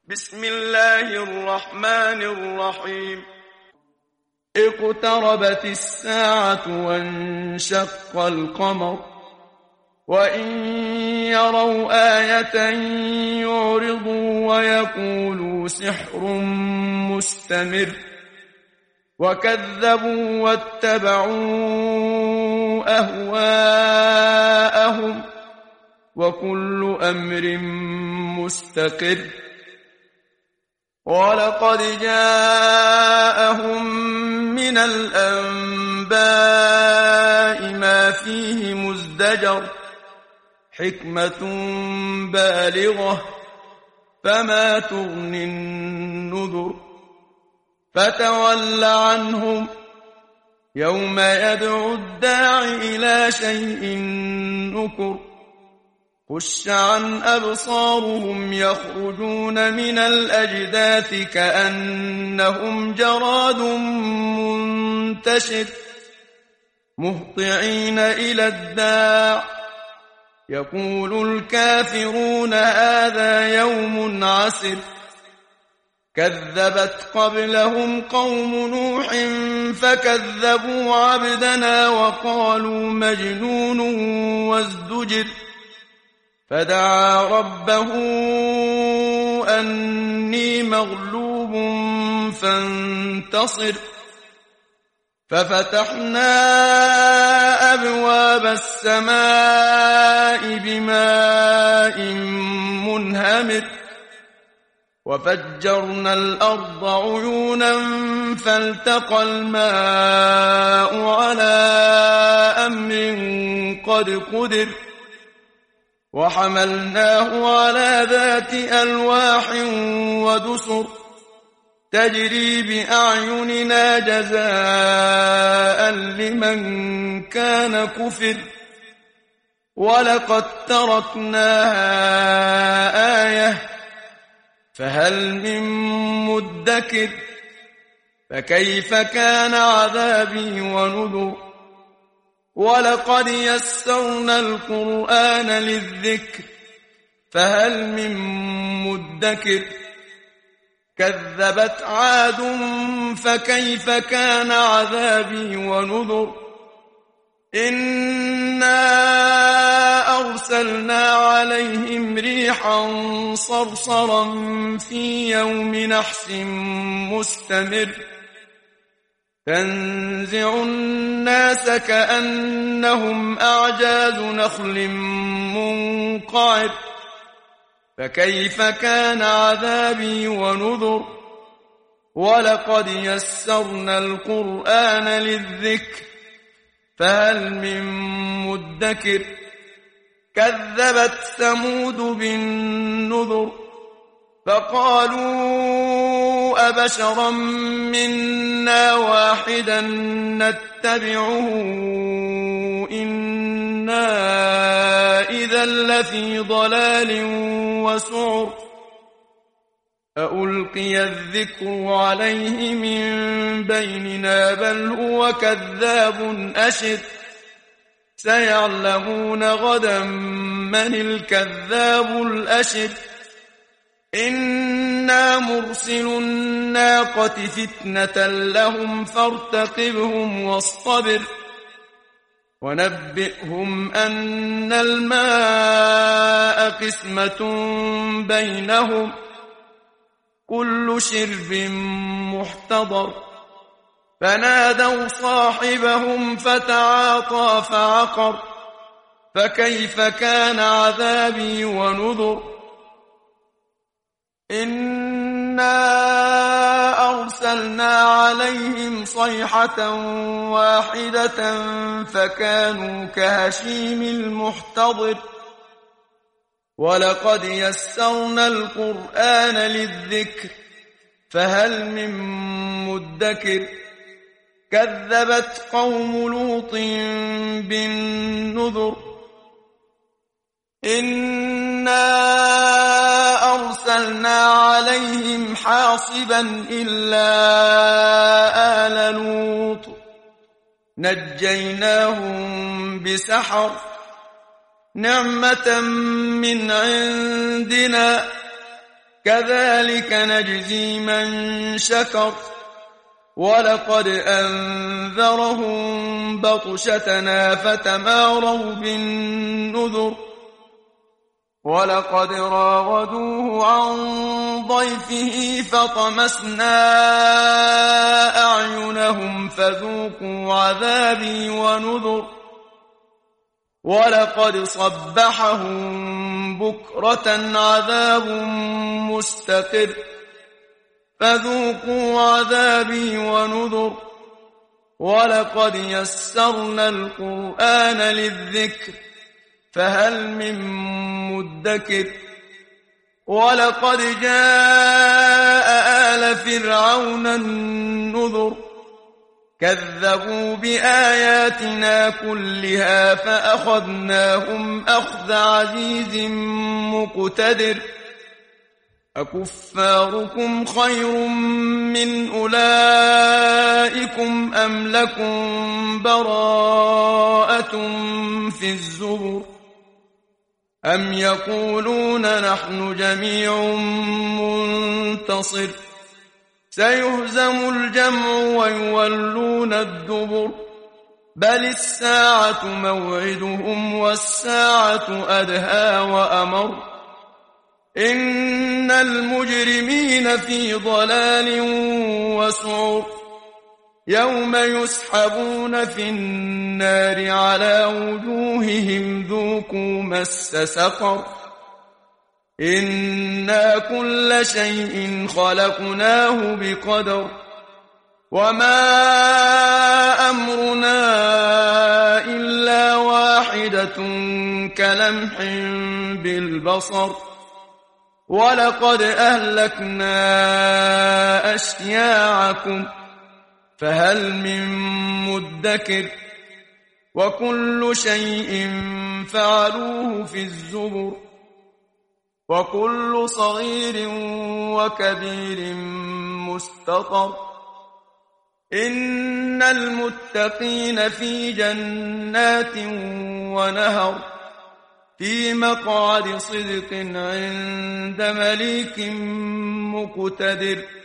بسم الله الرحمن الرحيم. اقتربت الساعة وانشق القمر وإن يروا آية يعرضوا ويقولوا سحر مستمر وكذبوا واتبعوا أهواءهم وكل أمر مستقر ولقد جاءهم من الأنباء ما فيه مزدجر حكمة بالغة فما تغني النذر فتول عنهم يوم يدعو الداع إلى شيء نكر خش عن أبصارهم يخرجون من الأجداث كأنهم جراد منتشر مهطعين إلى الداع يقول الكافرون هذا يوم عسر كذبت قبلهم قوم نوح فكذبوا عبدنا وقالوا مجنون وازدجر فدعا ربه أني مغلوب فانتصر ففتحنا أبواب السماء بماء منهمر وفجرنا الأرض عيونا فالتقى الماء على أمر قد قدر وحملناه على ذات ألواح ودسر تجري بأعيننا جزاء لمن كان كفر ولقد تركناها آية فهل من مدكر فكيف كان عذابي ونذر ولقد يسرنا القرآن للذكر فهل من مدكر كذبت عاد فكيف كان عذابي ونذر إنا أرسلنا عليهم ريحا صرصرا في يوم نحس مستمر تنزع الناس كأنهم أعجاز نخل منقعر فكيف كان عذابي ونذر ولقد يسرنا القرآن للذكر فهل من مدكر كذبت ثمود بالنذر فقالوا أبشرا منا واحدا نتبعه إنا إذا لفي ضلال وسعر أألقي الذكر عليه من بيننا بل هو كذاب أشر سيعلمون غدا من الكذاب الأشر إنا مرسل الناقة فتنة لهم فارتقبهم واصطبر ونبئهم أن الماء قسمة بينهم كل شرب محتضر فنادوا صاحبهم فتعاطى فعقر فكيف كان عذابي ونذر إنا أرسلنا عليهم صيحة واحدة فكانوا كهشيم المحتضر ولقد يسرنا القرآن للذكر فهل من مدكر كذبت قوم لوط بالنذر إنا أرسلنا عليهم حاصبا إلا آل لوط نجيناهم بسحر نعمة من عندنا كذلك نجزي من شكر ولقد أنذرهم بطشتنا فتماروا بالنذر ولقد راودوه عن ضيفه فطمسنا أعينهم فذوقوا عذابي ونذر ولقد صبحهم بكرة عذاب مستقر فذوقوا عذابي ونذر ولقد يسرنا القرآن للذكر فهل من مدكر ولقد جاء آل فرعون النذر كذبوا بآياتنا كلها فأخذناهم أخذ عزيز مقتدر أكفاركم خير من أولئكم أم لكم براءة في الزبر أم يقولون نحن جميع منتصر سيهزم الجمع ويولون الدبر بل الساعة موعدهم والساعة أدهى وأمر إن المجرمين في ضلال وسعر يوم يسحبون في النار على وجوههم ذوقوا مس سقر إنا كل شيء خلقناه بقدر وما أمرنا إلا واحدة كلمح بالبصر ولقد أهلكنا أشياعكم فهل من مدكر وكل شيء فعلوه في الزبر وكل صغير وكبير مستطر إن المتقين في جنات ونهر في مقعد صدق عند مليك مقتدر